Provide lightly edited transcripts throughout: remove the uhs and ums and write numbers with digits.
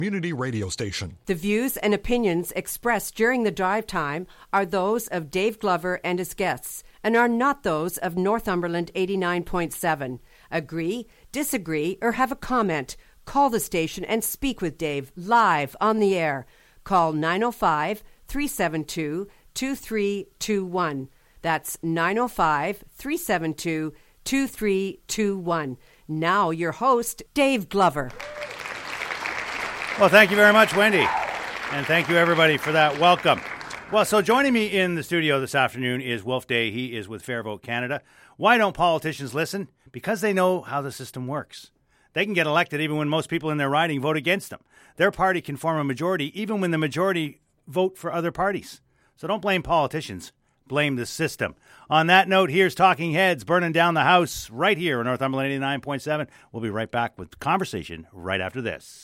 Community radio station. The views and opinions expressed during the drive time are those of Dave Glover and his guests and are not those of Northumberland 89.7. Agree, disagree, or have a comment? Call the station and speak with Dave live on the air. Call 905-372-2321. That's 905-372-2321. Now your host, Dave Glover. Well, thank you very much, Wendy. And thank you, everybody, for that welcome. Well, so joining me in the studio this afternoon is Wolf Day. He is with Fair Vote Canada. Why don't politicians listen? Because they know how the system works. They can get elected even when most people in their riding vote against them. Their party can form a majority even when the majority vote for other parties. So don't blame politicians. Blame the system. On that note, here's Talking Heads burning down the house right here on Northumberland 89.7. We'll be right back with conversation right after this.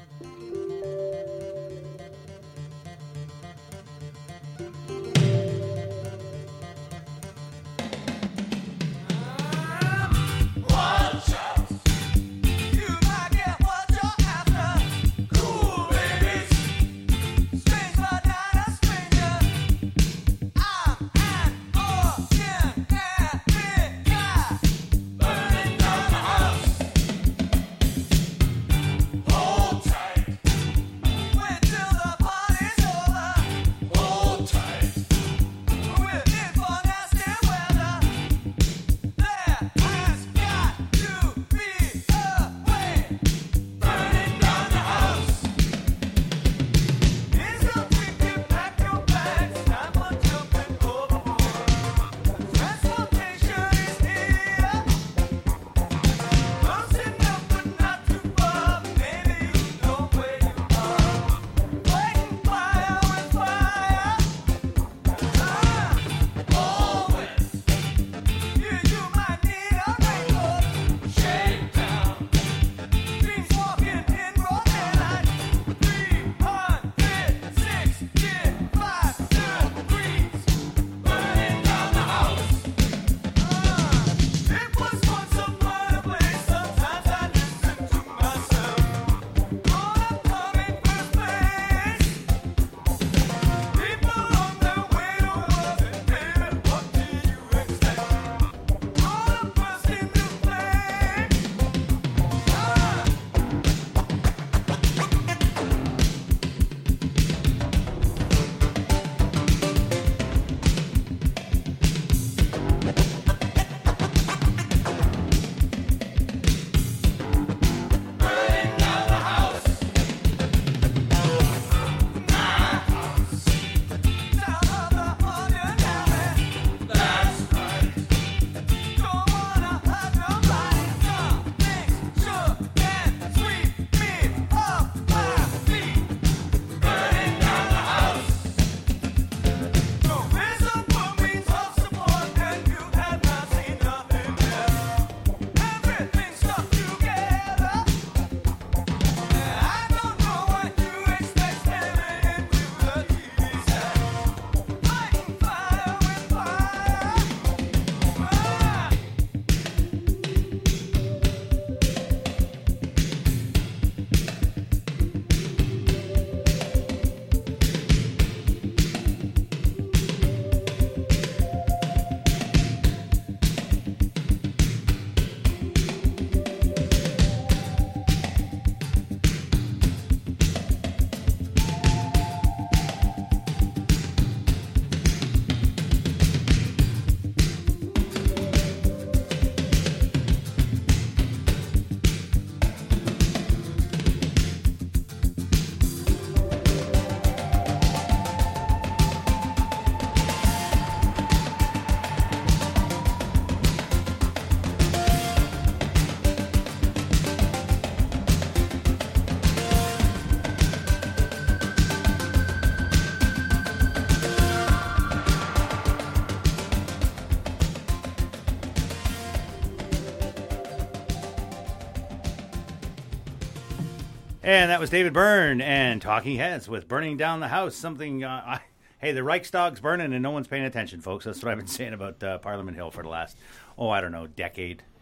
And that was David Byrne and Talking Heads with Burning Down the House. Something, hey, the Reichstag's burning and no one's paying attention, folks. That's what I've been saying about Parliament Hill for the last, decade.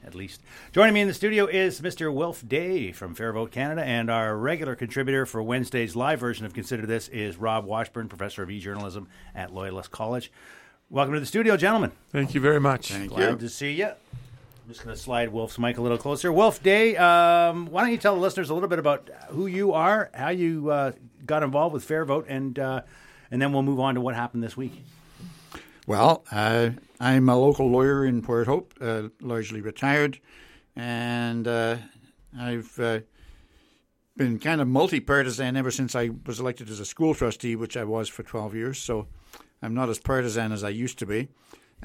at least. Joining me in the studio is Mr. Wilf Day from Fair Vote Canada, and our regular contributor for Wednesday's live version of Consider This is Rob Washburn, Professor of E-Journalism at Loyalist College. Welcome to the studio, gentlemen. Thank you very much. Glad to see you. I'm just going to slide Wilf's mic a little closer. Wilf Day, why don't you tell the listeners a little bit about who you are, how you got involved with Fair Vote, and then we'll move on to what happened this week. Well, I'm a local lawyer in Port Hope, largely retired, and I've been kind of multi-partisan ever since I was elected as a school trustee, which I was for 12 years, so I'm not as partisan as I used to be.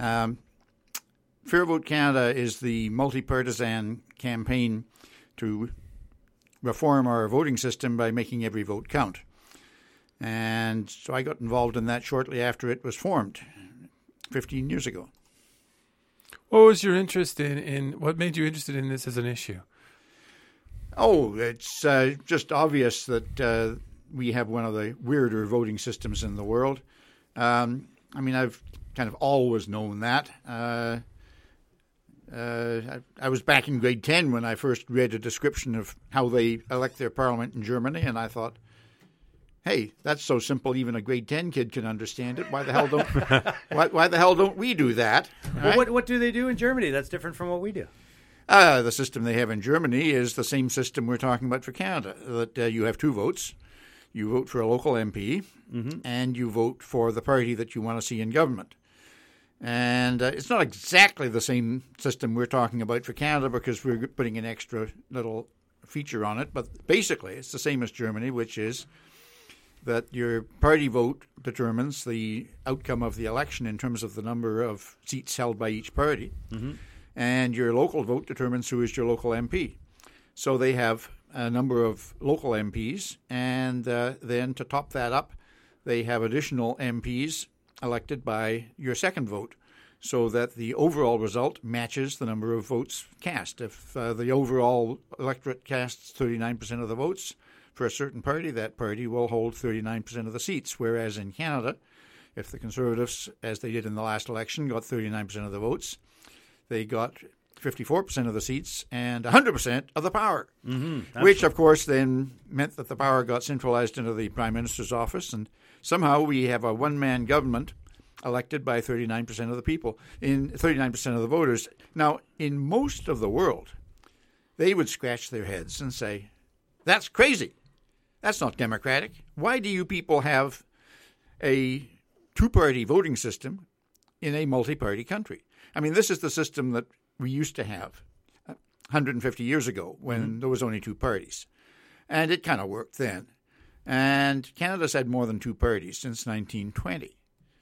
Fair Vote Canada is the multi-partisan campaign to reform our voting system by making every vote count. And so I got involved in that shortly after it was formed, 15 years ago. What was your interest in what made you interested in this as an issue? Oh, it's just obvious that we have one of the weirder voting systems in the world. I mean, I've kind of always known that. I was back in grade 10 when I first read a description of how they elect their parliament in Germany, and I thought, hey, that's so simple even a grade 10 kid can understand it. Why the hell don't why the hell don't we do that? Well, right? What do they do in Germany that's different from what we do? The system they have in Germany is the same system we're talking about for Canada, that you have two votes. You vote for a local MP, and you vote for the party that you want to see in government. And it's not exactly the same system we're talking about for Canada because we're putting an extra little feature on it, but basically it's the same as Germany, which is that your party vote determines the outcome of the election in terms of the number of seats held by each party, and your local vote determines who is your local MP. So they have a number of local MPs, and then to top that up, they have additional MPs elected by your second vote, so that the overall result matches the number of votes cast. If the overall electorate casts 39% of the votes for a certain party, that party will hold 39% of the seats, whereas in Canada, if the Conservatives, as they did in the last election, got 39% of the votes, they got 54% of the seats and 100% of the power, which, of course, then meant that the power got centralized into the Prime Minister's office, and somehow we have a one-man government elected by 39% of the people, in 39% of the voters. Now, in most of the world, they would scratch their heads and say, that's crazy. That's not democratic. Why do you people have a two-party voting system in a multi-party country? I mean, this is the system that we used to have 150 years ago when there was only two parties. And it kind of worked then. And Canada's had more than two parties since 1920.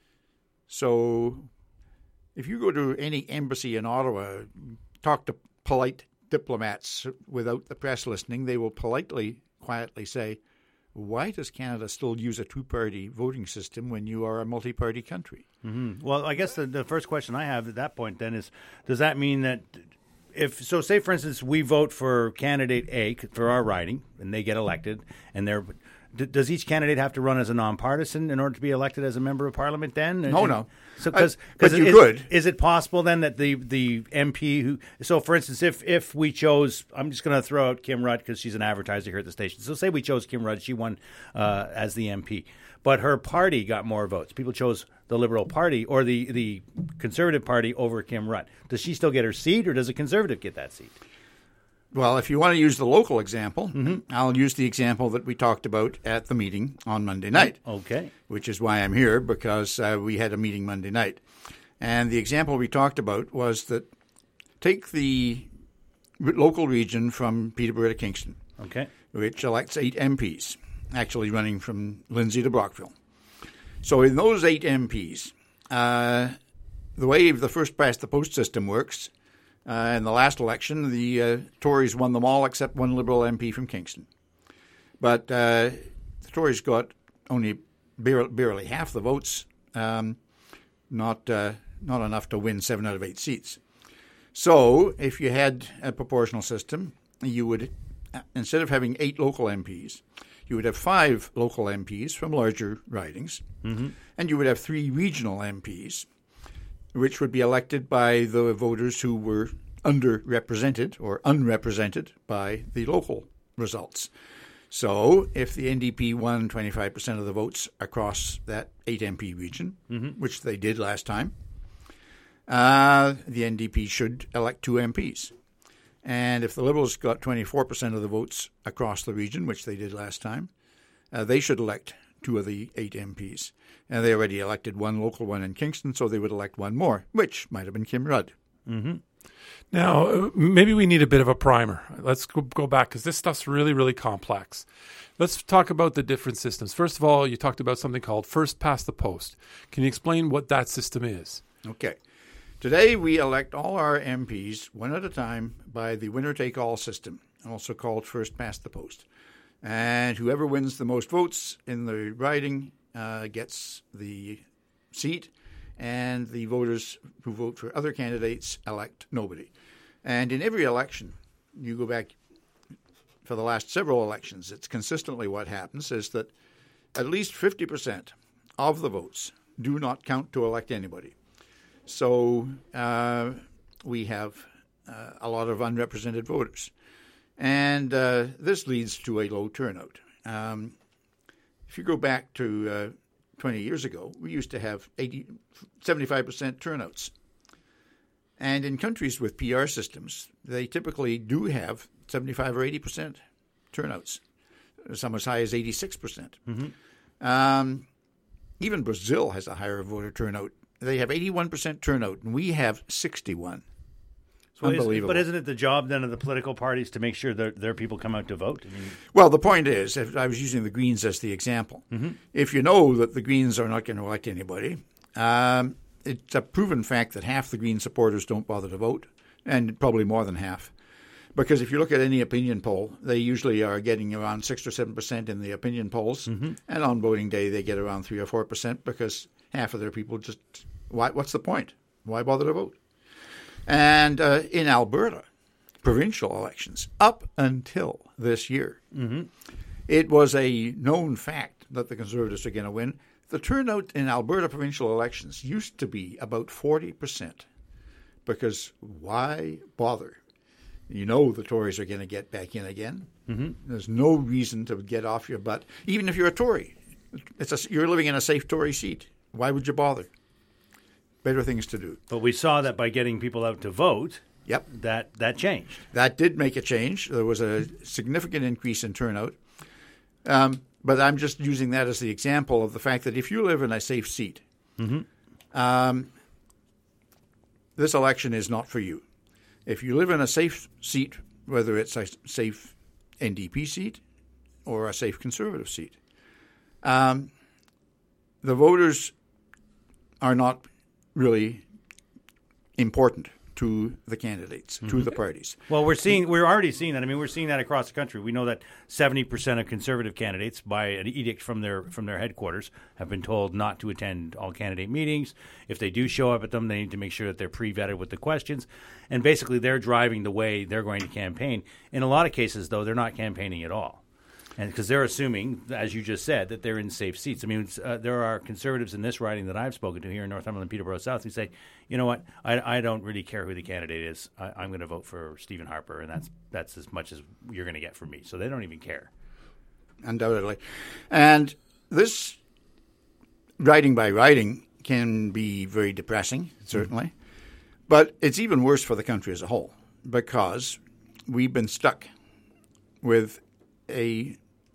So if you go to any embassy in Ottawa, talk to polite diplomats without the press listening, they will politely, quietly say, why does Canada still use a two-party voting system when you are a multi-party country? Well, I guess the first question I have at that point then is, does that mean that say, for instance, we vote for candidate A for our riding, and they get elected, and does each candidate have to run as a nonpartisan in order to be elected as a member of Parliament then? No. So, but you could. Is it possible then that the MP who... So, for instance, if we chose... I'm just going to throw out Kim Rudd because she's an advertiser here at the station. So say we chose Kim Rudd. She won as the MP. But her party got more votes. People chose the Liberal Party or the Conservative Party over Kim Rudd. Does she still get her seat, or does a Conservative get that seat? Well, if you want to use the local example, I'll use the example that we talked about at the meeting on Monday night. Okay. Which is why I'm here, because we had a meeting Monday night. And the example we talked about was that take the local region from Peterborough to Kingston, which elects 8 MPs, actually running from Lindsay to Brockville. So in those 8 MPs, the way the first-past-the-post system works, in the last election, the Tories won them all except one Liberal MP from Kingston. But the Tories got only barely half the votes, not enough to win 7 out of 8 seats. So if you had a proportional system, you would, instead of having 8 local MPs, you would have 5 local MPs from larger ridings, and you would have 3 regional MPs, which would be elected by the voters who were underrepresented or unrepresented by the local results. So if the NDP won 25% of the votes across that 8 MP region, which they did last time, the NDP should elect 2 MPs. And if the Liberals got 24% of the votes across the region, which they did last time, they should elect 2 of the 8 MPs. And they already elected 1 local one in Kingston, so they would elect 1 more, which might have been Kim Rudd. Now, maybe we need a bit of a primer. Let's go back because this stuff's really, really complex. Let's talk about the different systems. First of all, you talked about something called first past the post. Can you explain what that system is? Okay. Today we elect all our MPs one at a time by the winner-take-all system, also called first past the post. And whoever wins the most votes in the riding gets the seat, and the voters who vote for other candidates elect nobody. And in every election, you go back for the last several elections, it's consistently what happens is that at least 50% of the votes do not count to elect anybody. So we have a lot of unrepresented voters. And this leads to a low turnout. If you go back to 20 years ago, we used to have 75% turnouts. And in countries with PR systems, they typically do have 75 or 80% turnouts, some as high as 86%. Even Brazil has a higher voter turnout. They have 81% turnout, and we have 61. So Unbelievable. But isn't it the job then of the political parties to make sure that their people come out to vote? I mean, well, the point is, if I was using the Greens as the example, if you know that the Greens are not going to elect anybody, it's a proven fact that half the Green supporters don't bother to vote, and probably more than half. Because if you look at any opinion poll, they usually are getting around 6 or 7% in the opinion polls, and on voting day they get around 3 or 4% because half of their people just, what's the point? Why bother to vote? And in Alberta, provincial elections, up until this year, it was a known fact that the Conservatives are going to win. The turnout in Alberta provincial elections used to be about 40%, because why bother? You know the Tories are going to get back in again. There's no reason to get off your butt, even if you're a Tory. You're living in a safe Tory seat. Why would you bother? Better things to do. but we saw that by getting people out to vote, Yep. that changed. That did make a change. There was a significant increase in turnout. But I'm just using that as the example of the fact that if you live in a safe seat, this election is not for you. If you live in a safe seat, whether it's a safe NDP seat or a safe Conservative seat, the voters are not really important to the candidates, to the parties. Well, we're already seeing that. I mean, we're seeing that across the country. We know that 70% of Conservative candidates, by an edict from their headquarters, have been told not to attend all candidate meetings. If they do show up at them, they need to make sure that they're pre-vetted with the questions. And basically, they're driving the way they're going to campaign. In a lot of cases, though, they're not campaigning at all. And because they're assuming, as you just said, that they're in safe seats. I mean, there are Conservatives in this riding that I've spoken to here in Northumberland, Peterborough South, who say, you know what, I don't really care who the candidate is. I'm going to vote for Stephen Harper, and that's as much as you're going to get from me. So they don't even care. Undoubtedly. And this riding by riding can be very depressing, certainly. But it's even worse for the country as a whole, because we've been stuck with a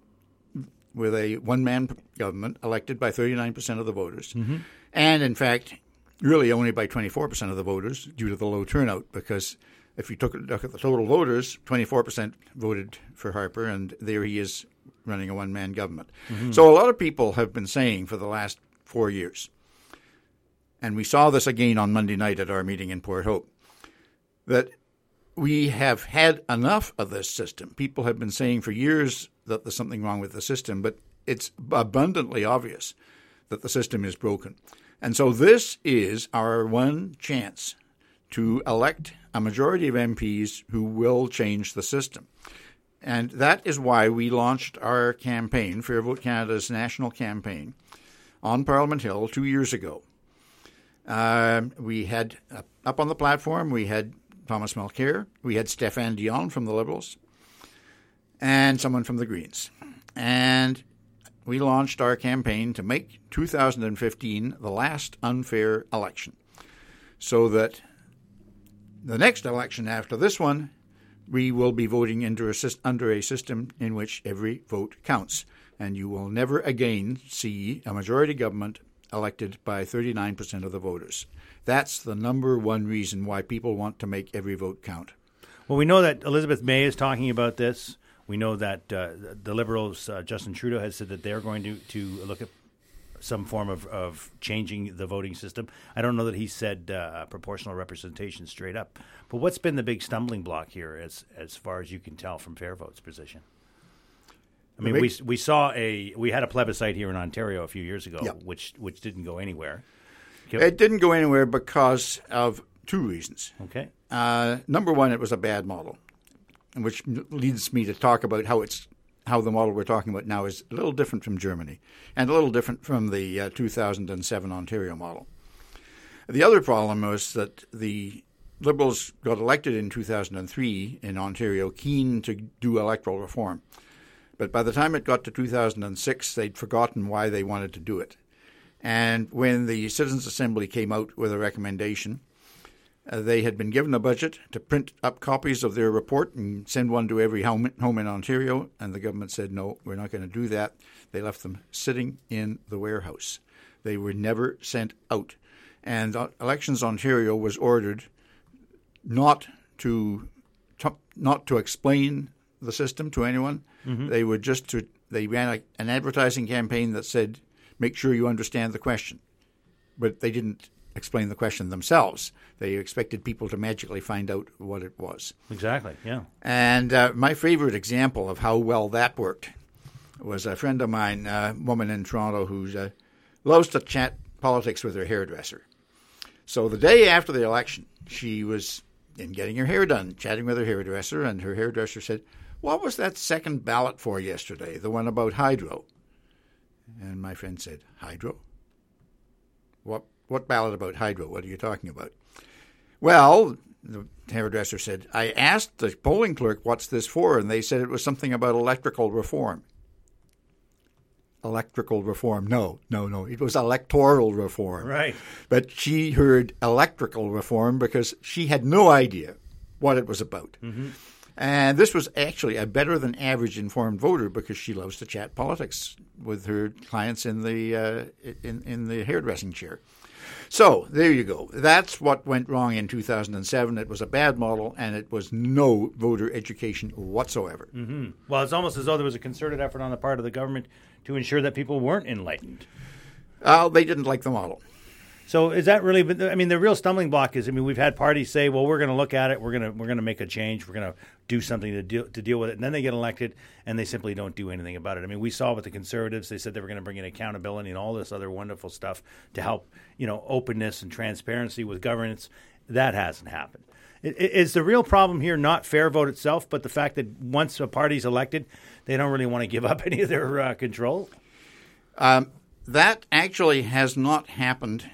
one-man government elected by 39% of the voters, and in fact, really only by 24% of the voters due to the low turnout, because if you took a look at the total voters, 24% voted for Harper, and there he is running a one-man government. So a lot of people have been saying for the last 4 years, and we saw this again on Monday night at our meeting in Port Hope, that we have had enough of this system. People have been saying for years that there's something wrong with the system, but it's abundantly obvious that the system is broken. And so this is our one chance to elect a majority of MPs who will change the system. And that is why we launched our campaign, Fair Vote Canada's national campaign, on Parliament Hill 2 years ago. We had, up on the platform, we had Thomas Mulcair. We had Stéphane Dion from the Liberals and someone from the Greens. And we launched our campaign to make 2015 the last unfair election so that the next election after this one, we will be voting under a system in which every vote counts. And you will never again see a majority government elected by 39% of the voters. That's the number one reason why people want to make every vote count. Well, we know that Elizabeth May is talking about this. We know that the Liberals, Justin Trudeau, has said that they're going to look at some form of changing the voting system. I don't know that he said proportional representation straight up. But what's been the big stumbling block here as far as you can tell from Fair Vote's position? I mean, we had a plebiscite here in Ontario a few years ago, which didn't go anywhere. It didn't go anywhere because of two reasons. Okay. Number one, it was a bad model, which leads me to talk about how the model we're talking about now is a little different from Germany and a little different from the 2007 Ontario model. The other problem was that the Liberals got elected in 2003 in Ontario keen to do electoral reform. But by the time it got to 2006, they'd forgotten why they wanted to do it. And when the Citizens' Assembly came out with a recommendation, they had been given a budget to print up copies of their report and send one to every home in Ontario, and the government said, no, we're not going to do that. They left them sitting in the warehouse. They were never sent out. And Elections Ontario was ordered not to explain the system to anyone. Mm-hmm. They ran an advertising campaign that said, make sure you understand the question. But they didn't explain the question themselves. They expected people to magically find out what it was. Exactly, yeah. And my favorite example of how well that worked was a friend of mine, a woman in Toronto who loves to chat politics with her hairdresser. So the day after the election, she was in getting her hair done, chatting with her hairdresser, and her hairdresser said, what was that second ballot for yesterday, the one about hydro? And my friend said, hydro? What ballot about hydro? What are you talking about? Well, the hairdresser said, I asked the polling clerk, what's this for? And they said it was something about electrical reform. Electrical reform. No. It was electoral reform. Right. But she heard electrical reform because she had no idea what it was about. Mm-hmm. And this was actually a better than average informed voter because she loves to chat politics with her clients in the hairdressing chair. So there you go. That's what went wrong in 2007. It was a bad model, and it was no voter education whatsoever. Mm-hmm. Well, it's almost as though there was a concerted effort on the part of the government to ensure that people weren't enlightened. They didn't like the model. So is that really? I mean, the real stumbling block is, we've had parties say, "Well, we're going to look at it. We're going to make a change. We're going to do something to deal with it," and then they get elected, and they simply don't do anything about it. I mean, we saw with the Conservatives; they said they were going to bring in accountability and all this other wonderful stuff to help, openness and transparency with governance. That hasn't happened. Is the real problem here not Fair Vote itself, but the fact that once a party's elected, they don't really want to give up any of their control? That actually has not happened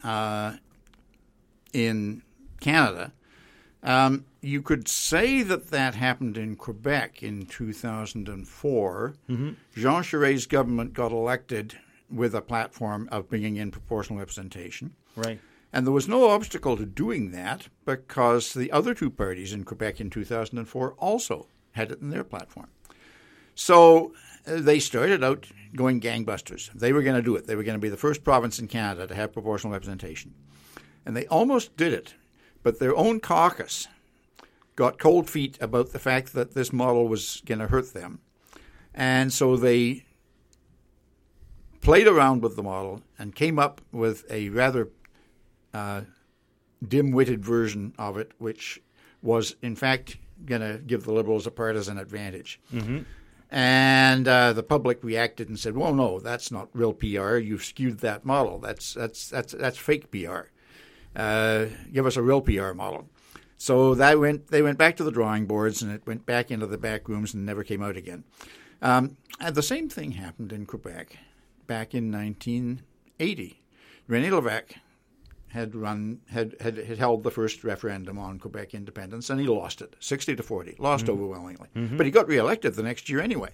in Canada. You could say that happened in Quebec in 2004. Mm-hmm. Jean Charest's government got elected with a platform of bringing in proportional representation. Right. And there was no obstacle to doing that because the other two parties in Quebec in 2004 also had it in their platform. So they started out going gangbusters. They were going to do it. They were going to be the first province in Canada to have proportional representation. And they almost did it, but their own caucus got cold feet about the fact that this model was going to hurt them. And so they played around with the model and came up with a rather dim-witted version of it, which was, in fact, going to give the Liberals a partisan advantage. Mm-hmm. And the public reacted and said, well, no, that's not real PR. You've skewed that model. That's fake PR. Give us a real PR model. So they went back to the drawing boards, and it went back into the back rooms and never came out again. And the same thing happened in Quebec back in 1980. René Lévesque, had held the first referendum on Quebec independence, and he lost it, 60-40, lost overwhelmingly. But he got reelected the next year anyway.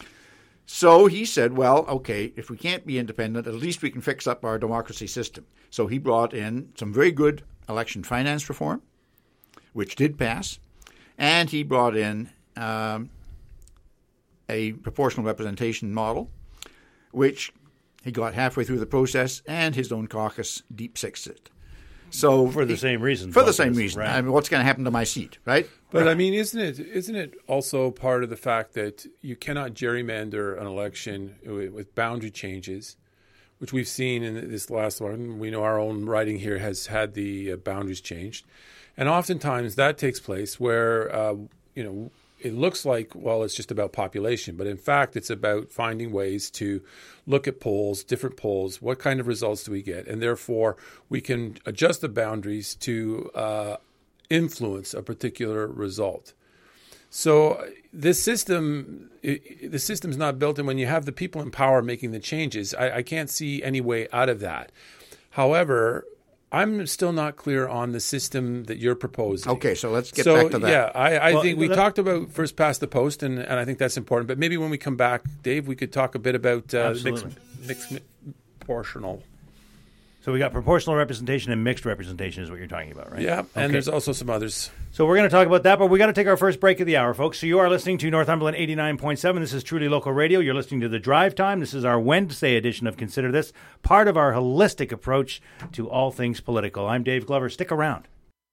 So he said, well, okay, if we can't be independent, at least we can fix up our democracy system. So he brought in some very good election finance reform, which did pass, and he brought in a proportional representation model, which he got halfway through the process, and his own caucus deep-sixed it. So for the same reason. For the same reason. Right. I mean, what's going to happen to my seat, right? But I mean, isn't it also part of the fact that you cannot gerrymander an election with boundary changes, which we've seen in this last one? We know our own riding here has had the boundaries changed, and oftentimes that takes place where it looks like, well, it's just about population, but in fact, it's about finding ways to look at polls, different polls, what kind of results do we get, and therefore we can adjust the boundaries to influence a particular result. So the system's not built in when you have the people in power making the changes. I can't see any way out of that. However, I'm still not clear on the system that you're proposing. Okay, so let's get back to that. Yeah, I think we talked about first past the post, and I think that's important. But maybe when we come back, Dave, we could talk a bit about mixed proportional. So we got proportional representation and mixed representation is what you're talking about, right? Yeah, okay. And there's also some others. So we're going to talk about that, but we got to take our first break of the hour, folks. So you are listening to Northumberland 89.7. This is Truly Local Radio. You're listening to The Drive Time. This is our Wednesday edition of Consider This, part of our holistic approach to all things political. I'm Dave Glover. Stick around.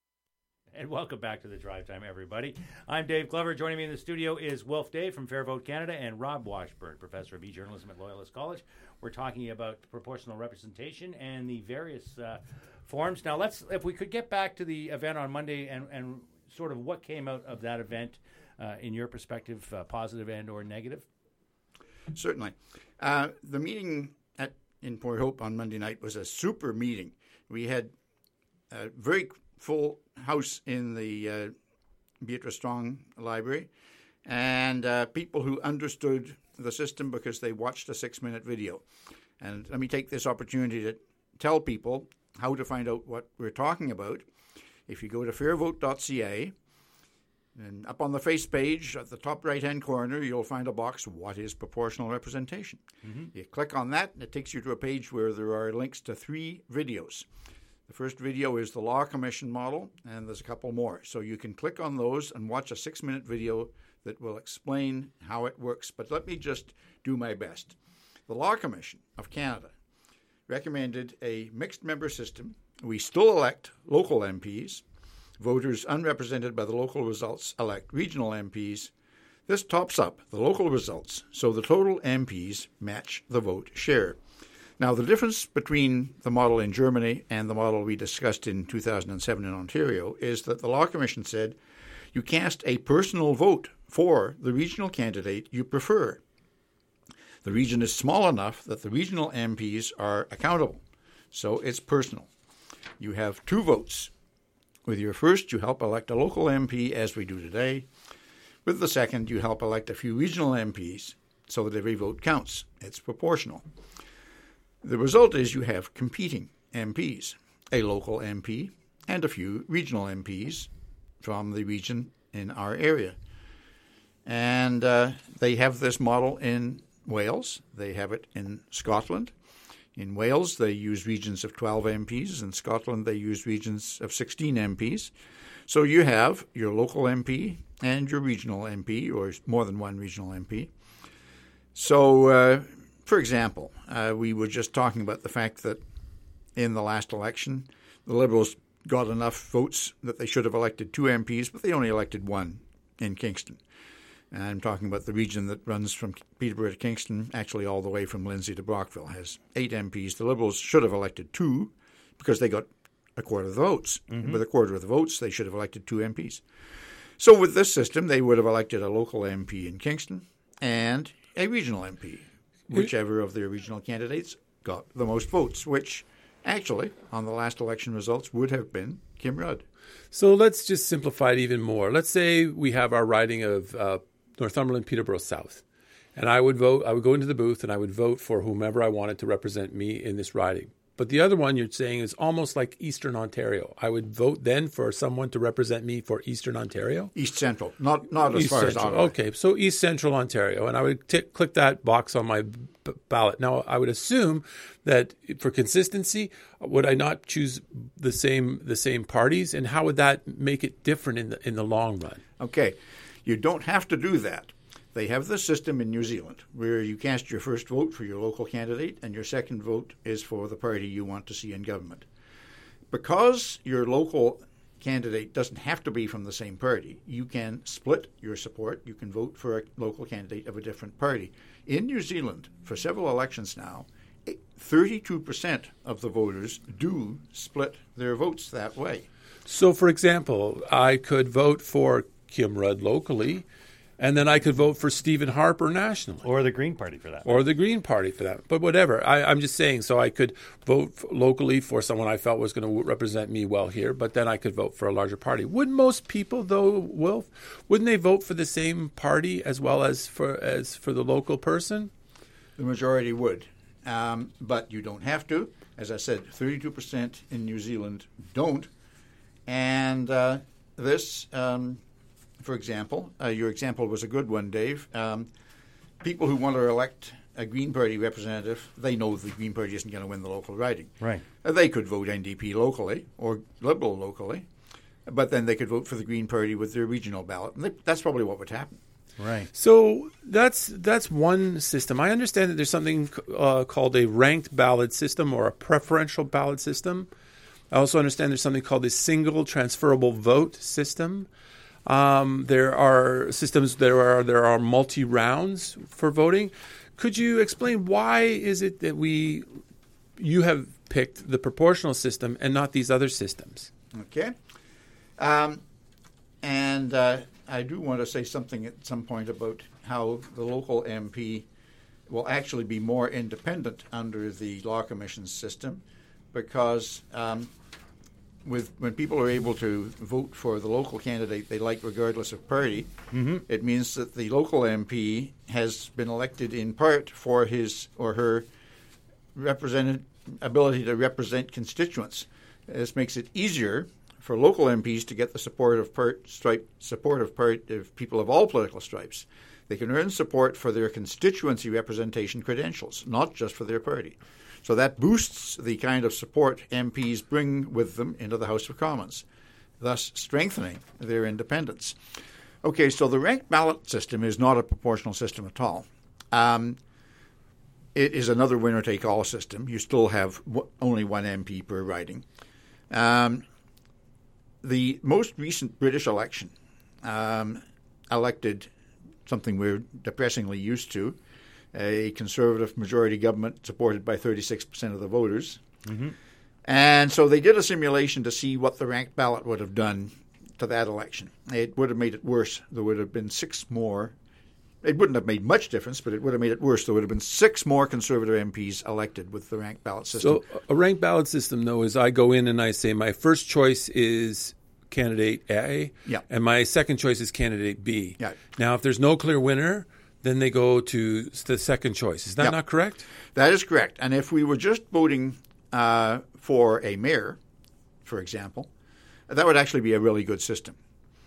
And welcome back to The Drive Time, everybody. I'm Dave Glover. Joining me in the studio is Wilf Day from Fair Vote Canada and Rob Washburn, professor of e-journalism at Loyalist College. We're talking about proportional representation and the various forms. Now, if we could get back to the event on Monday and sort of what came out of that event in your perspective, positive and or negative. Certainly. The meeting in Port Hope on Monday night was a super meeting. We had a very full house in the Beatrice Strong Library, and people who understood the system because they watched a 6-minute video. And let me take this opportunity to tell people how to find out what we're talking about. If you go to fairvote.ca, and up on the face page at the top right-hand corner, you'll find a box, What is Proportional Representation? You click on that, and it takes you to a page where there are links to 3 videos. The first video is the Law Commission model, and there's a couple more. So you can click on those and watch a 6-minute video that will explain how it works. But let me just do my best. The Law Commission of Canada recommended a mixed member system. We still elect local MPs. Voters unrepresented by the local results elect regional MPs. This tops up the local results, so the total MPs match the vote share. Now, the difference between the model in Germany and the model we discussed in 2007 in Ontario is that the Law Commission said you cast a personal vote for the regional candidate you prefer. The region is small enough that the regional MPs are accountable, so it's personal. You have 2 votes. With your first, you help elect a local MP, as we do today. With the second, you help elect a few regional MPs so that every vote counts. It's proportional. The result is you have competing MPs, a local MP and a few regional MPs from the region in our area. And they have this model in Wales. They have it in Scotland. In Wales, they use regions of 12 MPs. In Scotland, they use regions of 16 MPs. So you have your local MP and your regional MP, or more than one regional MP. So, for example, we were just talking about the fact that in the last election, the Liberals got enough votes that they should have elected 2 MPs, but they only elected 1 in Kingston. And I'm talking about the region that runs from Peterborough to Kingston, actually all the way from Lindsay to Brockville, has 8 MPs. The Liberals should have elected 2 because they got a quarter of the votes. With a quarter of the votes, they should have elected 2 MPs. So with this system, they would have elected a local MP in Kingston and a regional MP, whichever of their regional candidates got the most votes, which actually, on the last election results, would have been Kim Rudd. So let's just simplify it even more. Let's say we have our riding of Northumberland, Peterborough South, and I would vote. I would go into the booth and I would vote for whomever I wanted to represent me in this riding. But the other one you're saying is almost like Eastern Ontario. I would vote then for someone to represent me for Eastern Ontario? East Central, not as East far Central. as Ottawa. Okay, so East Central Ontario. And I would click that box on my ballot. Now, I would assume that for consistency, would I not choose the same parties? And how would that make it different in the long run? Okay, you don't have to do that. They have the system in New Zealand where you cast your first vote for your local candidate and your second vote is for the party you want to see in government. Because your local candidate doesn't have to be from the same party, you can split your support. You can vote for a local candidate of a different party. In New Zealand, for several elections now, 32% of the voters do split their votes that way. So, for example, I could vote for Kim Rudd locally, and then I could vote for Stephen Harper nationally. Or the Green Party for that. Or the Green Party for that. But whatever. I'm just saying, so I could vote locally for someone I felt was going to represent me well here, but then I could vote for a larger party. Wouldn't most people, though, Wilf, wouldn't they vote for the same party as well as for the local person? The majority would. But you don't have to. As I said, 32% in New Zealand don't. And this... For example, your example was a good one, Dave. People who want to elect a Green Party representative, they know the Green Party isn't going to win the local riding. Right. They could vote NDP locally or Liberal locally, but then they could vote for the Green Party with their regional ballot. And that's probably what would happen. Right. So that's one system. I understand that there's something called a ranked ballot system or a preferential ballot system. I also understand there's something called a single transferable vote system. There are systems. There are multi rounds for voting. Could you explain why is it that you have picked the proportional system and not these other systems? Okay, and I do want to say something at some point about how the local MP will actually be more independent under the Law Commission system, because when people are able to vote for the local candidate they like regardless of party, it means that the local MP has been elected in part for his or her ability to represent constituents. This makes it easier for local MPs to get the support of people of all political stripes. They can earn support for their constituency representation credentials, not just for their party. So that boosts the kind of support MPs bring with them into the House of Commons, thus strengthening their independence. Okay, so the ranked ballot system is not a proportional system at all. It is another winner-take-all system. You still have only one MP per riding. The most recent British election elected something we're depressingly used to, a Conservative majority government supported by 36% of the voters. And so they did a simulation to see what the ranked ballot would have done to that election. It would have made it worse. There would have been 6 more. It wouldn't have made much difference, but it would have made it worse. There would have been 6 more Conservative MPs elected with the ranked ballot system. So a ranked ballot system, though, is I go in and I say my first choice is candidate A, and my second choice is candidate B. Yeah. Now, if there's no clear winner, then they go to the second choice. Is that not correct? That is correct. And if we were just voting for a mayor, for example, that would actually be a really good system.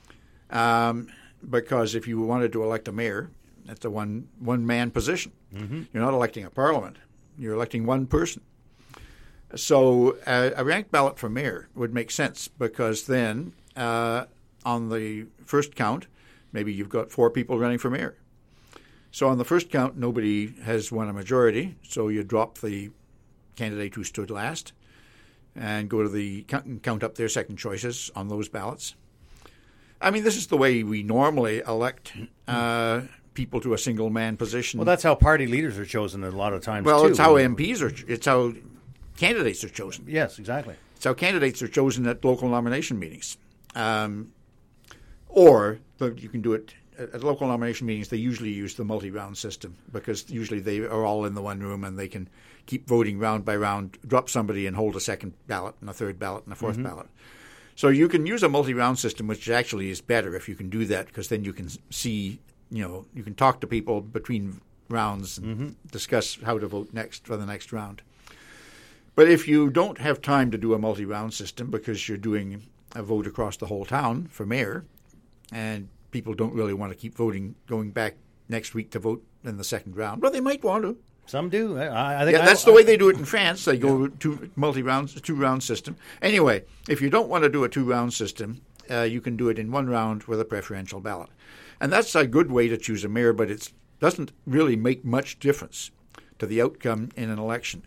Because if you wanted to elect a mayor, that's a one-man position. You're not electing a parliament. You're electing one person. So a ranked ballot for mayor would make sense, because then on the first count, maybe you've got 4 people running for mayor. So on the first count, nobody has won a majority, so you drop the candidate who stood last and go to the count up their second choices on those ballots. I mean, this is the way we normally elect people to a single-man position. Well, that's how party leaders are chosen a lot of times, Well, too. it's how MPs are. It's how candidates are chosen. Yes, exactly. It's how candidates are chosen at local nomination meetings. Or you can do it at local nomination meetings. They usually use the multi-round system, because usually they are all in the one room and they can keep voting round by round, drop somebody and hold a second ballot and a third ballot and a fourth ballot. So you can use a multi-round system, which actually is better if you can do that, because then you can see, you can talk to people between rounds and discuss how to vote next for the next round. But if you don't have time to do a multi-round system because you're doing a vote across the whole town for mayor, and people don't really want to keep voting, going back next week to vote in the second round, well, they might want to. Some do. I think that's the way they do it in France. They go to two-round system. Anyway, if you don't want to do a two-round system, you can do it in one round with a preferential ballot. And that's a good way to choose a mayor, but it doesn't really make much difference to the outcome in an election.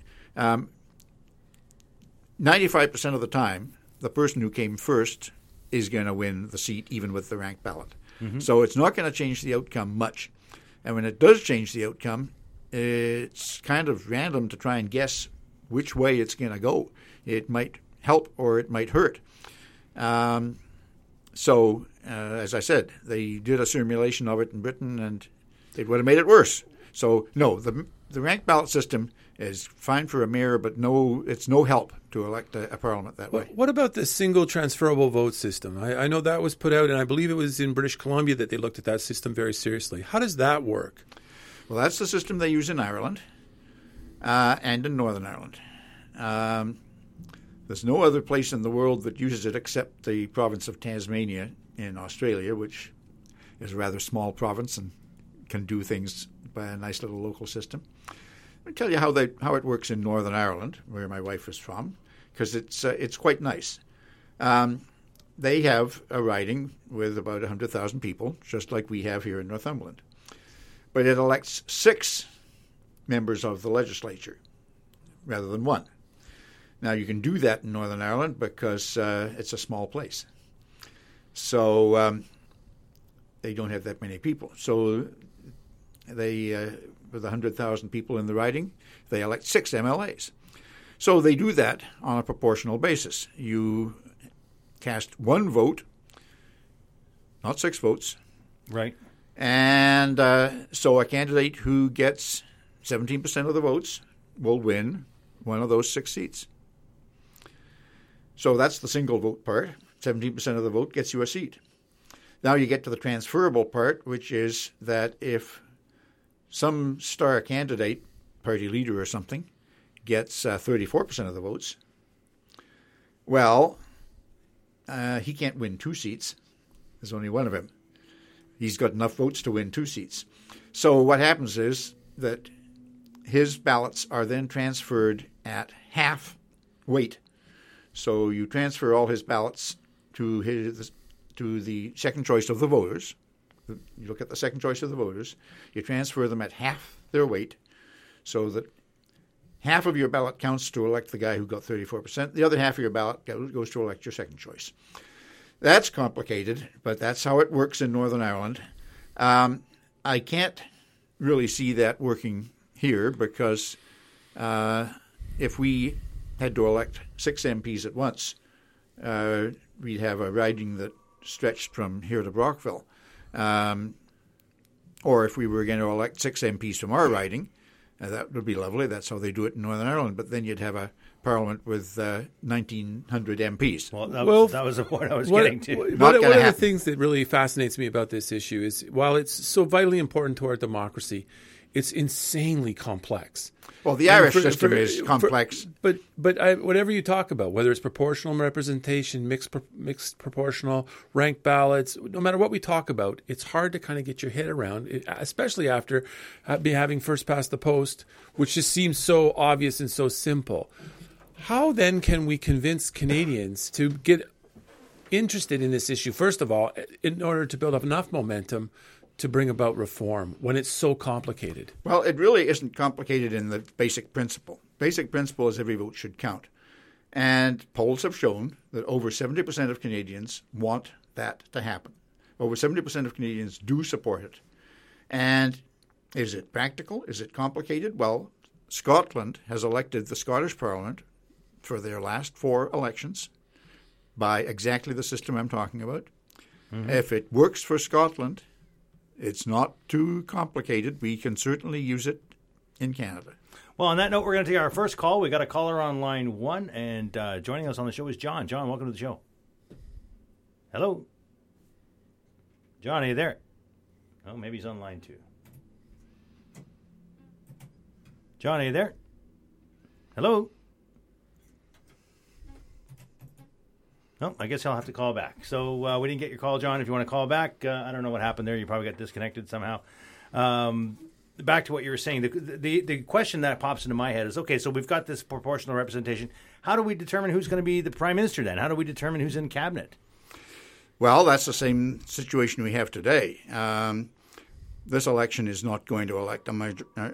95% of the time, the person who came first is going to win the seat, even with the ranked ballot. Mm-hmm. So it's not going to change the outcome much. And when it does change the outcome, it's kind of random to try and guess which way it's going to go. It might help or it might hurt. So, as I said, they did a simulation of it in Britain, and it would have made it worse. So, no, the ranked ballot system is fine for a mayor, but it's no help to elect a parliament that way. What about the single transferable vote system? I know that was put out, and I believe it was in British Columbia that they looked at that system very seriously. How does that work? Well, that's the system they use in Ireland and in Northern Ireland. There's no other place in the world that uses it except the province of Tasmania in Australia, which is a rather small province and can do things by a nice little local system. Let me tell you how it works in Northern Ireland, where my wife is from, because it's quite nice. They have a riding with about 100,000 people, just like we have here in Northumberland. But it elects 6 members of the legislature rather than 1. Now, you can do that in Northern Ireland because it's a small place. So they don't have that many people. So they, with 100,000 people in the riding, they elect 6 MLAs. So they do that on a proportional basis. You cast 1 vote, not 6 votes. Right. And so a candidate who gets 17% of the votes will win one of those 6 seats. So that's the single vote part. 17% of the vote gets you a seat. Now you get to the transferable part, which is that if some star candidate, party leader or something, gets 34% of the votes, well, he can't win 2 seats. There's only one of him. He's got enough votes to win 2 seats. So what happens is that his ballots are then transferred at half weight. So you transfer all his ballots to the second choice of the voters. You look at the second choice of the voters. You transfer them at half their weight, so that half of your ballot counts to elect the guy who got 34%. The other half of your ballot goes to elect your second choice. That's complicated, but that's how it works in Northern Ireland. I can't really see that working here because if we had to elect 6 MPs at once, we'd have a riding that stretched from here to Brockville. Or if we were going to elect 6 MPs from our riding, that would be lovely. That's how they do it in Northern Ireland. But then you'd have a parliament with 1,900 MPs. Well, that was the point I was getting to. One of the things that really fascinates me about this issue is while it's so vitally important to our democracy, it's insanely complex. Well, the Irish system is complex. But whatever you talk about, whether it's proportional representation, mixed proportional, ranked ballots, no matter what we talk about, it's hard to kind of get your head around, especially after having first past the post, which just seems so obvious and so simple. How then can we convince Canadians to get interested in this issue, first of all, in order to build up enough momentum to bring about reform when it's so complicated? Well, it really isn't complicated in the basic principle. Basic principle is every vote should count. And polls have shown that over 70% of Canadians want that to happen. Over 70% of Canadians do support it. And is it practical? Is it complicated? Well, Scotland has elected the Scottish Parliament for their last 4 elections by exactly the system I'm talking about. Mm-hmm. If it works for Scotland, it's not too complicated. We can certainly use it in Canada. Well, on that note, we're going to take our first call. We got a caller on line 1, and joining us on the show is John. John, welcome to the show. Hello. John, are you there? Oh, maybe he's on line 2. John, are you there? Hello? Well, I guess I'll have to call back. So we didn't get your call, John. If you want to call back, I don't know what happened there. You probably got disconnected somehow. Back to what you were saying. The question that pops into my head is, okay, so we've got this proportional representation. How do we determine who's going to be the prime minister then? How do we determine who's in cabinet? Well, that's the same situation we have today. This election is not going to elect a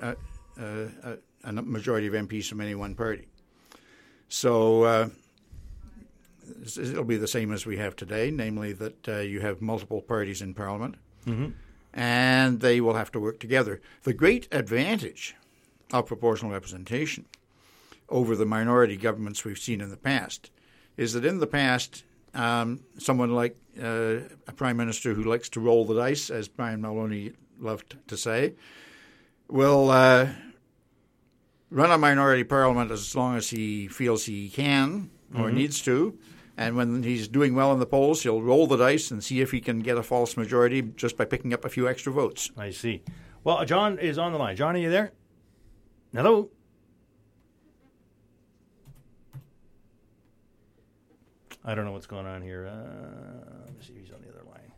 majority of MPs from any one party. So it'll be the same as we have today, namely that you have multiple parties in Parliament, and they will have to work together. The great advantage of proportional representation over the minority governments we've seen in the past is that in the past, someone like a prime minister who likes to roll the dice, as Brian Mulroney loved to say, will run a minority parliament as long as he feels he can or needs to. And when he's doing well in the polls, he'll roll the dice and see if he can get a false majority just by picking up a few extra votes. I see. Well, John is on the line. John, are you there? Hello? I don't know what's going on here. Let me see if he's on the other line.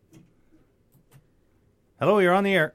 Hello, you're on the air.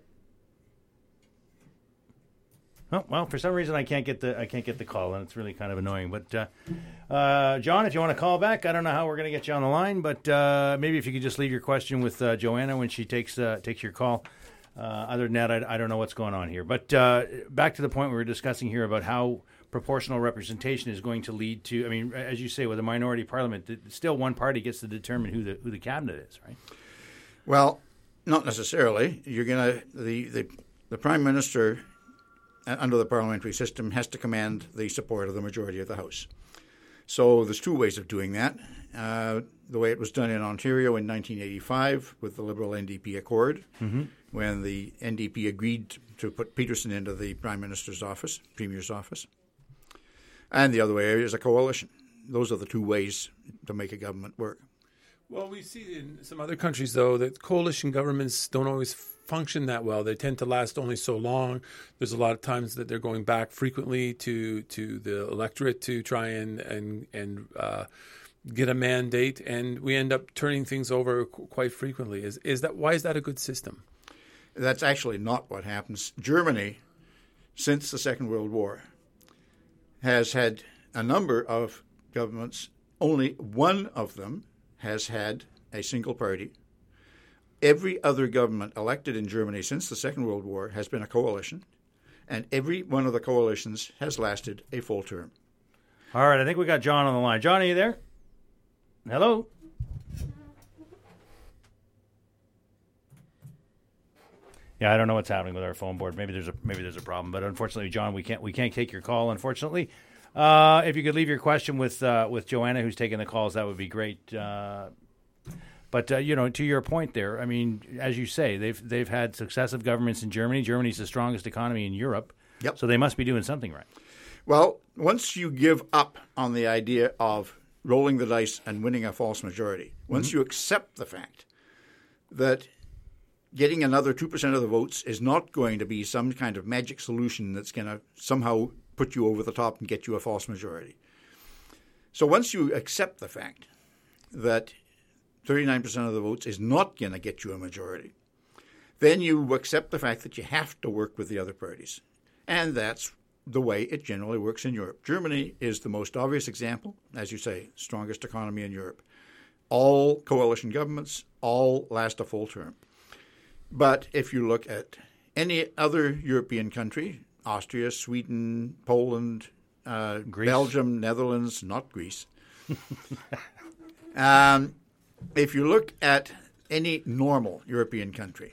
Oh, well, for some reason I can't get the call, and it's really kind of annoying. But John, if you want to call back, I don't know how we're going to get you on the line, but maybe if you could just leave your question with Joanna when she takes your call. Other than that, I don't know what's going on here. But back to the point we were discussing here about how proportional representation is going to lead to. I mean, as you say, with a minority parliament, still one party gets to determine who the cabinet is, right? Well, not necessarily. You're going to the prime minister under the parliamentary system has to command the support of the majority of the House. So there's two ways of doing that. The way it was done in Ontario in 1985 with the Liberal NDP Accord, when the NDP agreed to put Peterson into the Prime Minister's office, Premier's office. And the other way is a coalition. Those are the two ways to make a government work. Well, we see in some other countries, though, that coalition governments don't always function that well. They tend to last only so long. There's a lot of times that they're going back frequently to the electorate to try and get a mandate, and we end up turning things over quite frequently. Why is that a good system? That's actually not what happens. Germany, since the Second World War, has had a number of governments. Only one of them has had a single party. Every other government elected in Germany since the Second World War has been a coalition, and every one of the coalitions has lasted a full term. All right, I think we got John on the line. John, are you there? Hello? Yeah, I don't know what's happening with our phone board. Maybe there's a problem, but unfortunately, John, we can't take your call. Unfortunately, if you could leave your question with Joanna, who's taking the calls, that would be great. But to your point there, I mean, as you say, they've had successive governments in Germany. Germany's the strongest economy in Europe. Yep. So they must be doing something right. Well, once you give up on the idea of rolling the dice and winning a false majority, once you accept the fact that getting another 2% of the votes is not going to be some kind of magic solution that's going to somehow put you over the top and get you a false majority. So once you accept the fact that 39% of the votes is not going to get you a majority, then you accept the fact that you have to work with the other parties. And that's the way it generally works in Europe. Germany is the most obvious example, as you say, strongest economy in Europe. All coalition governments, all last a full term. But if you look at any other European country, Austria, Sweden, Poland, Belgium, Netherlands, not Greece. If you look at any normal European country,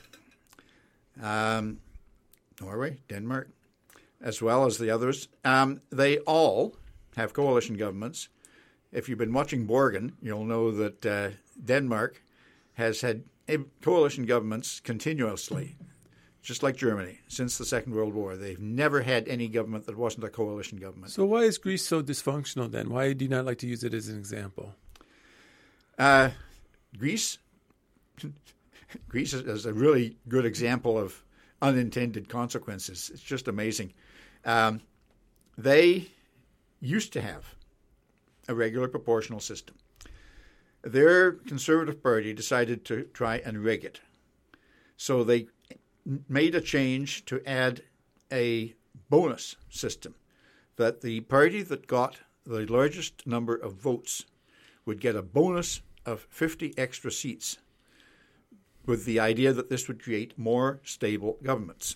Norway, Denmark, as well as the others, they all have coalition governments. If you've been watching Borgen, you'll know that Denmark has had coalition governments continuously, just like Germany, since the Second World War. They've never had any government that wasn't a coalition government. So why is Greece so dysfunctional then? Why do you not like to use it as an example? Greece is a really good example of unintended consequences. It's just amazing. They used to have a regular proportional system. their Conservative Party decided to try and rig it. So they made a change to add a bonus system that the party that got the largest number of votes would get a bonus of 50 extra seats, with the idea that this would create more stable governments.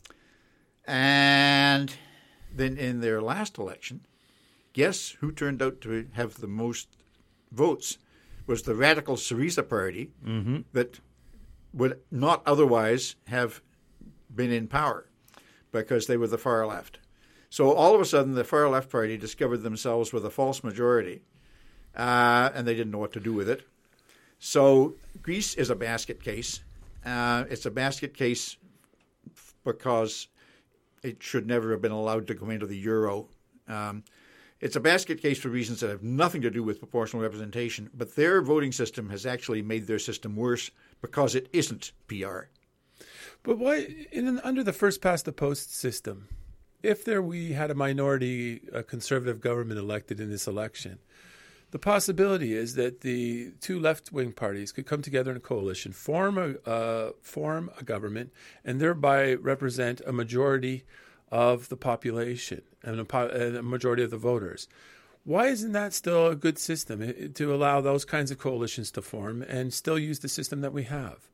And then in their last election, guess who turned out to have the most votes? Was the radical Syriza party that would not otherwise have been in power because they were the far left. So all of a sudden, the far left party discovered themselves with a false majority, and they didn't know what to do with it. So Greece is a basket case. It's a basket case because it should never have been allowed to go into the euro. It's a basket case for reasons that have nothing to do with proportional representation, but their voting system has actually made their system worse because it isn't PR. But why, under the first past the post system, if we had a minority conservative government elected in this election, the possibility is that the two left-wing parties could come together in a coalition, form a government, and thereby represent a majority of the population and a majority of the voters. Why isn't that still a good system to allow those kinds of coalitions to form and still use the system that we have?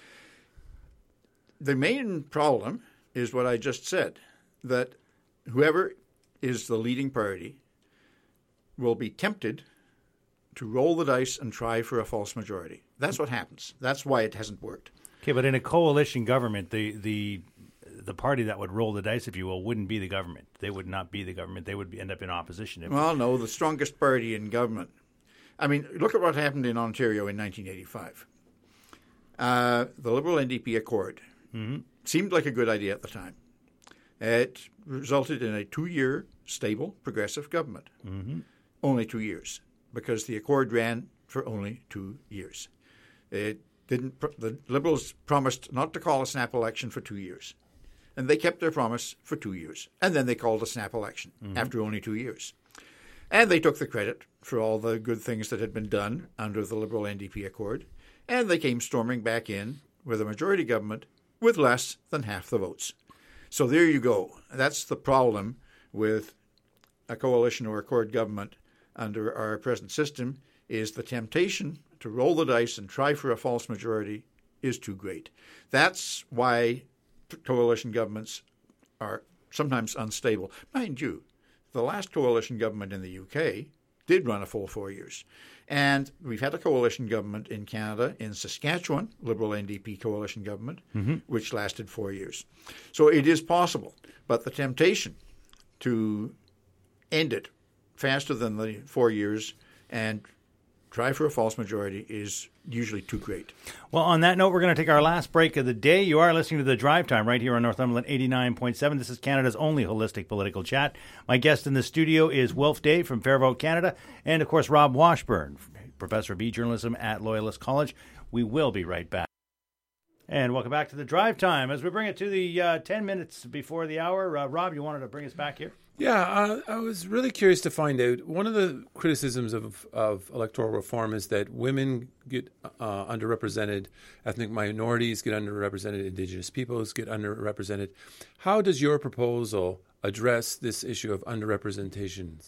The main problem is what I just said, that whoever is the leading party will be tempted to roll the dice and try for a false majority. That's what happens. That's why it hasn't worked. Okay, but in a coalition government, the party that would roll the dice, if you will, wouldn't be the government. They would not be the government. They would end up in opposition. Well, no, the strongest party in government. I mean, look at what happened in Ontario in 1985. The Liberal NDP Accord seemed like a good idea at the time. It resulted in a 2-year stable progressive government. Only 2 years, because the Accord ran for only 2 years. The Liberals promised not to call a snap election for 2 years. And they kept their promise for 2 years. And then they called a snap election after only 2 years. And they took the credit for all the good things that had been done under the Liberal NDP Accord. And they came storming back in with a majority government with less than half the votes. So there you go. That's the problem with a coalition or Accord government under our present system, is the temptation to roll the dice and try for a false majority is too great. That's why coalition governments are sometimes unstable. Mind you, the last coalition government in the UK did run a full 4 years. And we've had a coalition government in Canada, in Saskatchewan, Liberal NDP coalition government, which lasted 4 years. So it is possible. But the temptation to end it faster than the 4 years and try for a false majority is usually too great. Well, on that note, we're going to take our last break of the day. You are listening to The Drive Time right here on Northumberland 89.7. This is Canada's only holistic political chat. My guest in the studio is Wilf Day from Fairvote Canada, and, of course, Rob Washburn, Professor of E-Journalism at Loyalist College. We will be right back. And welcome back to The Drive Time. As we bring it to the 10 minutes before the hour, Rob, you wanted to bring us back here? Yeah, I was really curious to find out. One of the criticisms of electoral reform is that women get underrepresented, ethnic minorities get underrepresented, Indigenous peoples get underrepresented. How does your proposal address this issue of underrepresentation?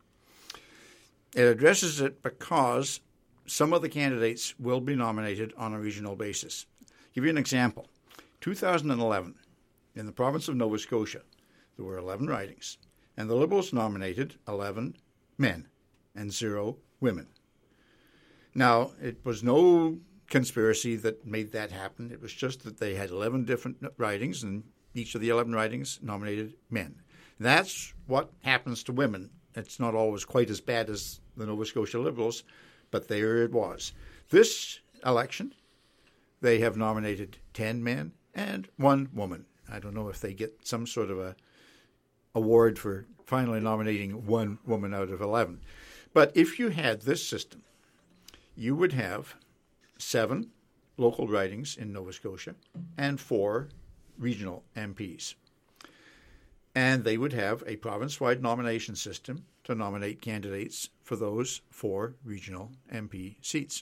It addresses it because some of the candidates will be nominated on a regional basis. I'll give you an example. 2011, in the province of Nova Scotia, there were 11 ridings. And the Liberals nominated 11 men and 0 women. Now, it was no conspiracy that made that happen. It was just that they had 11 different ridings, and each of the 11 ridings nominated men. That's what happens to women. It's not always quite as bad as the Nova Scotia Liberals, but there it was. This election, they have nominated 10 men and 1 woman. I don't know if they get some sort of a award for finally nominating 1 woman out of 11. But if you had this system, you would have 7 local ridings in Nova Scotia and 4 regional MPs. And they would have a province-wide nomination system to nominate candidates for those 4 regional MP seats.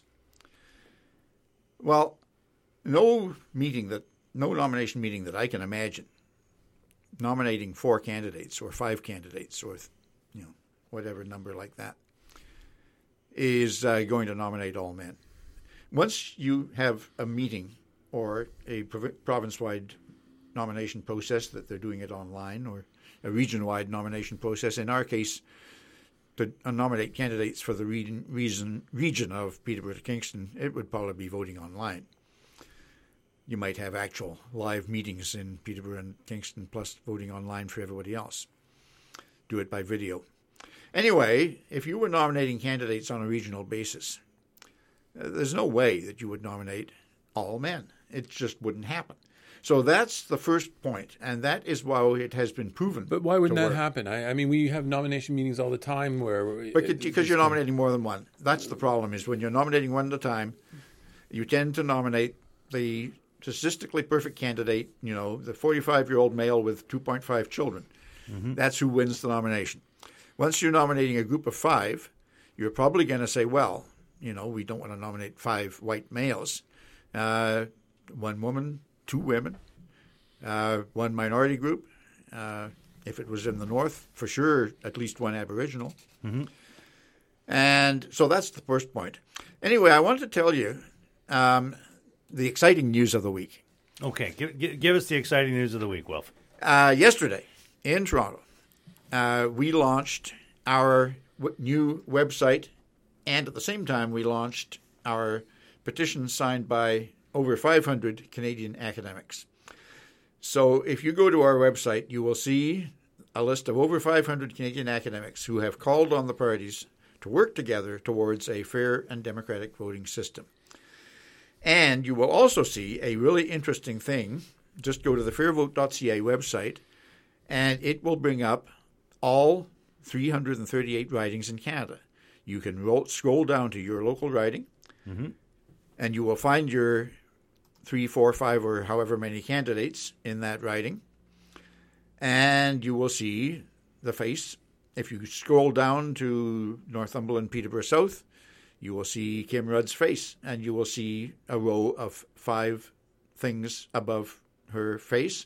Well, no nomination meeting that I can imagine nominating 4 candidates or 5 candidates or whatever number like that is going to nominate all men. Once you have a meeting or a province-wide nomination process that they're doing it online, or a region-wide nomination process, in our case, to nominate candidates for the region of Peterborough to Kingston, it would probably be voting online. You might have actual live meetings in Peterborough and Kingston plus voting online for everybody else. Do it by video. Anyway, if you were nominating candidates on a regional basis, there's no way that you would nominate all men. It just wouldn't happen. So that's the first point, and that is why it has been proven. But why wouldn't to that work. happen? I mean, we have nomination meetings all the time where... Because you're nominating more than one. That's the problem, is when you're nominating one at a time, you tend to nominate the statistically perfect candidate, the 45-year-old male with 2.5 children. Mm-hmm. That's who wins the nomination. Once you're nominating a group of 5, you're probably going to say, well, we don't want to nominate 5 white males. 1 woman, 2 women, 1 minority group. If it was in the north, for sure, at least 1 Aboriginal. Mm-hmm. And so that's the first point. Anyway, I want to tell you the exciting news of the week. Okay, give us the exciting news of the week, Wilf. Yesterday in Toronto, we launched our new website, and at the same time we launched our petition signed by over 500 Canadian academics. So if you go to our website, you will see a list of over 500 Canadian academics who have called on the parties to work together towards a fair and democratic voting system. And you will also see a really interesting thing. Just go to the fairvote.ca website, and it will bring up all 338 ridings in Canada. You can scroll down to your local riding, mm-hmm. and you will find your 3, 4, 5, or however many candidates in that riding. And you will see the face. If you scroll down to Northumberland, Peterborough South, you will see Kim Rudd's face, and you will see a row of 5 things above her face,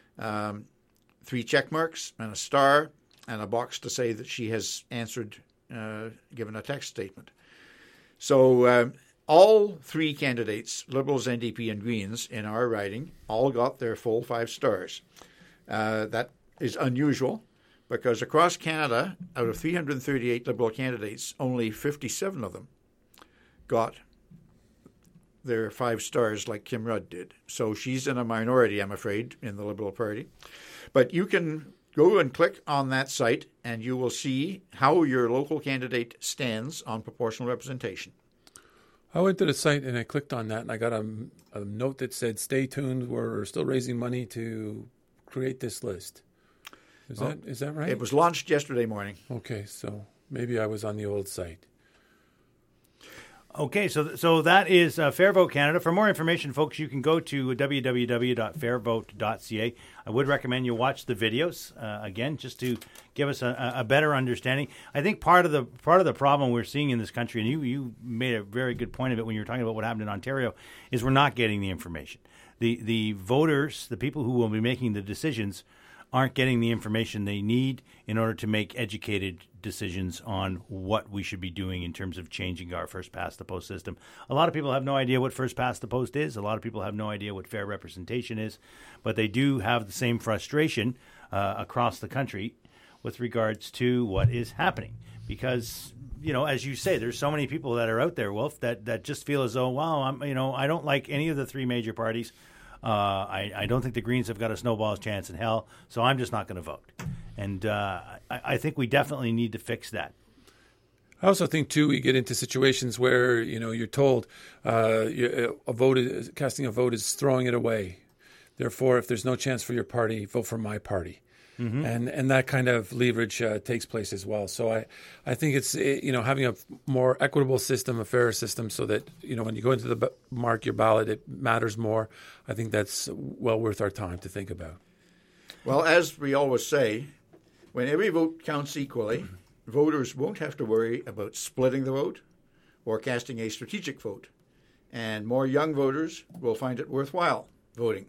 3 check marks and a star, and a box to say that she has answered, given a text statement. So all 3 candidates, Liberals, NDP, and Greens, in our riding, all got their full 5 stars. That is unusual, because across Canada, out of 338 Liberal candidates, only 57 of them got their 5 stars like Kim Rudd did. So she's in a minority, I'm afraid, in the Liberal Party. But you can go and click on that site, and you will see how your local candidate stands on proportional representation. I went to the site and I clicked on that, and I got a note that said, stay tuned, we're still raising money to create this list. Is that right? It was launched yesterday morning. Okay, so maybe I was on the old site. Okay, so that is Fair Vote Canada. For more information, folks, you can go to www.fairvote.ca. I would recommend you watch the videos again, just to give us a better understanding. I think part of the problem we're seeing in this country, and you made a very good point of it when you were talking about what happened in Ontario, is we're not getting the information. The voters, the people who will be making the decisions, aren't getting the information they need in order to make educated decisions on what we should be doing in terms of changing our first-past-the-post system. A lot of people have no idea what first-past-the-post is. A lot of people have no idea what fair representation is. But they do have the same frustration across the country with regards to what is happening. Because, as you say, there's so many people that are out there, Wolf, that just feel as though, wow, I don't like any of the 3 major parties. I don't think the Greens have got a snowball's chance in hell, so I'm just not going to vote. And I think we definitely need to fix that. I also think, too, we get into situations where, you're told casting a vote is throwing it away. Therefore, if there's no chance for your party, vote for my party. Mm-hmm. And that kind of leverage takes place as well. So I think it's having a more equitable system, a fairer system, so that when you go into the mark your ballot, it matters more. I think that's well worth our time to think about. Well, as we always say, when every vote counts equally, voters won't have to worry about splitting the vote or casting a strategic vote. And more young voters will find it worthwhile voting.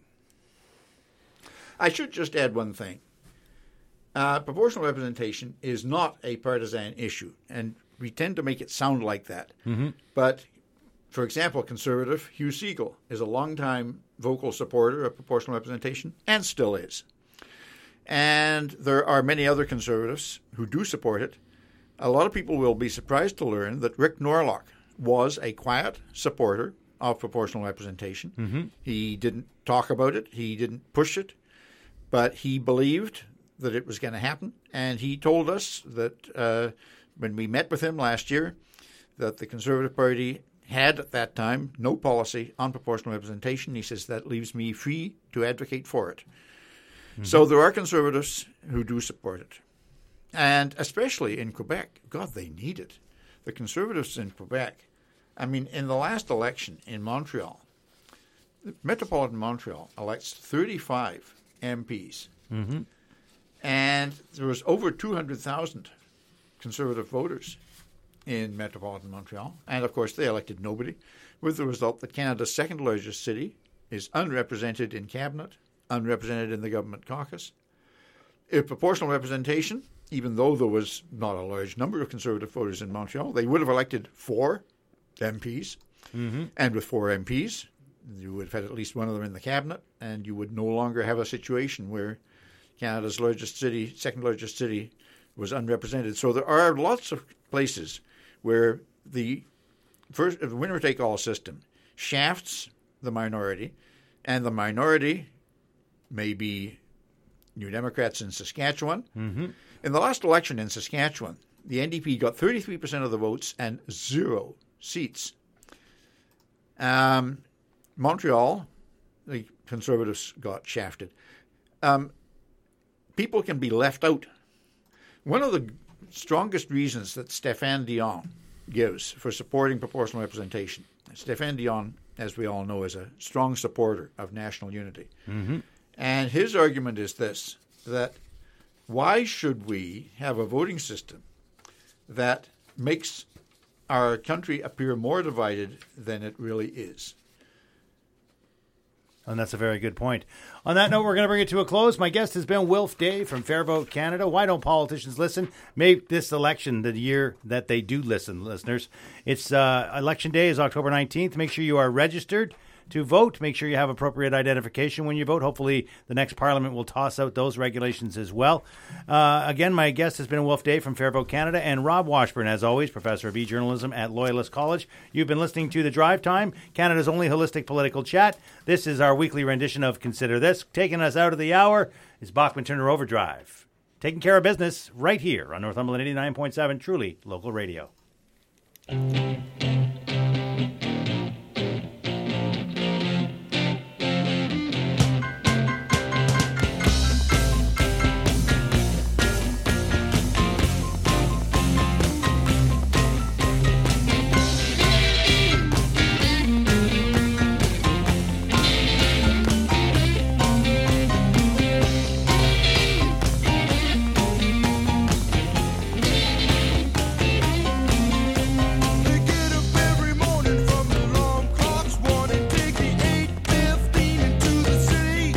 I should just add one thing. Proportional representation is not a partisan issue, and we tend to make it sound like that. Mm-hmm. But, for example, Conservative Hugh Segal is a longtime vocal supporter of proportional representation and still is. And there are many other Conservatives who do support it. A lot of people will be surprised to learn that Rick Norlock was a quiet supporter of proportional representation. Mm-hmm. He didn't talk about it. He didn't push it. But he believed that it was going to happen. And he told us that when we met with him last year, that the Conservative Party had at that time no policy on proportional representation. He says that leaves me free to advocate for it. Mm-hmm. So there are Conservatives who do support it. And especially in Quebec, God, they need it. The Conservatives in Quebec, I mean, in the last election in Montreal, Metropolitan Montreal elects 35 MPs. Mm-hmm. And there was over 200,000 Conservative voters in Metropolitan Montreal. And, of course, they elected nobody, with the result that Canada's second largest city is unrepresented in cabinet, unrepresented in the government caucus. If proportional representation, even though there was not a large number of Conservative voters in Montreal, they would have elected 4 MPs. Mm-hmm. And with 4 MPs, you would have had at least one of them in the cabinet, and you would no longer have a situation where Canada's largest city, second largest city, was unrepresented. So there are lots of places where the winner-take-all system shafts the minority, and the minority may be New Democrats in Saskatchewan. Mm-hmm. In the last election in Saskatchewan, the NDP got 33% of the votes and 0 seats. Montreal, the Conservatives got shafted. People can be left out. One of the strongest reasons that Stéphane Dion gives for supporting proportional representation, Stéphane Dion, as we all know, is a strong supporter of national unity. Mm-hmm. And his argument is this, that why should we have a voting system that makes our country appear more divided than it really is? And that's a very good point. On that note, we're going to bring it to a close. My guest has been Wilf Day from Fair Vote Canada. Why don't politicians listen? Make this election the year that they do listen, listeners. It's Election Day is October 19th. Make sure you are registered to vote. Make sure you have appropriate identification when you vote. Hopefully, the next Parliament will toss out those regulations as well. Again, my guest has been Wilf Day from Fair Vote Canada, and Rob Washburn, as always, Professor of E-Journalism at Loyalist College. You've been listening to The Drive Time, Canada's only holistic political chat. This is our weekly rendition of Consider This. Taking us out of the hour is Bachman Turner Overdrive. Taking care of business right here on Northumberland 89.7, truly local radio.